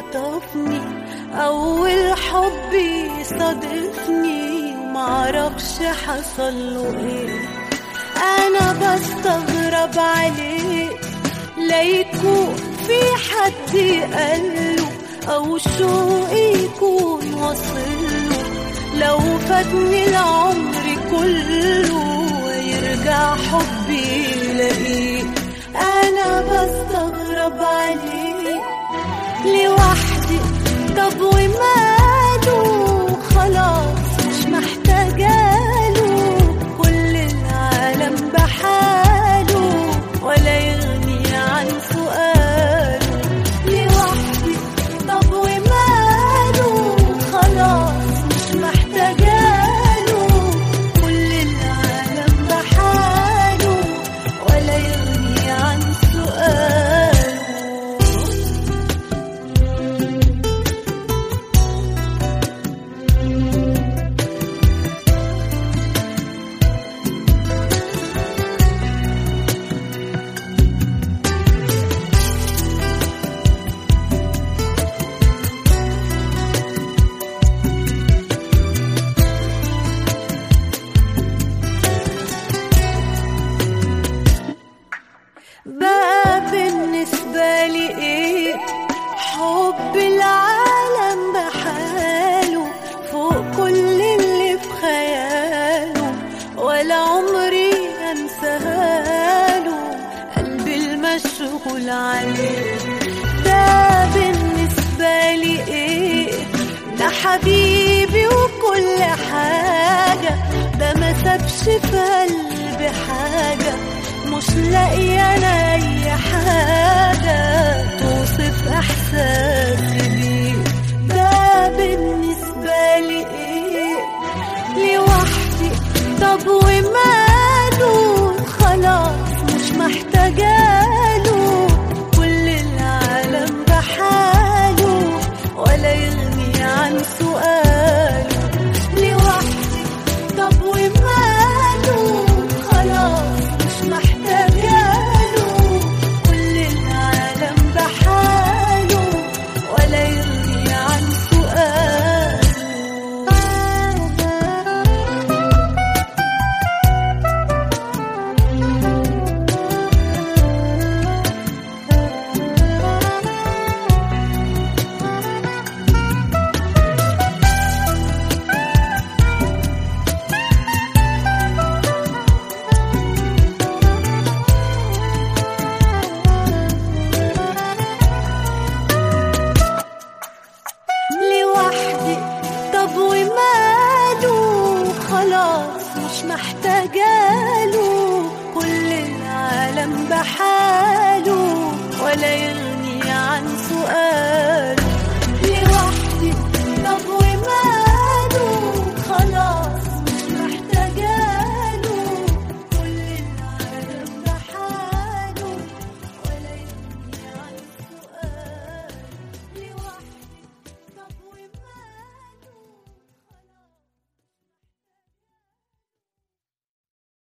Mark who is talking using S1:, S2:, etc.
S1: يخطفني، أول حب يصادفني معرفش حصله ايه. أنا بستغرب عليه لا يكون في حد قاله أو شوق يكون وصله. لو فاتني العمر كله ويرجع حبي يلاقيه. أنا بستغرب عليه لوحدي، طب وماله؟ خلاص مش محتاجاله، كل العالم بحاله ولا يغني عن سؤاله. لوحدي طب وماله؟ خلاص مش محتاجاله، كل العالم بحاله ولا يغني عن سؤاله. بقى بالنسبة لي ايه حب العالم بحاله فوق كل اللي في خياله، ولا عمري انساله قلبي المشغول عليه. ده بالنسبة لي ايه، ده حبيبي وكل حاجة، ده ما سابش في قلبي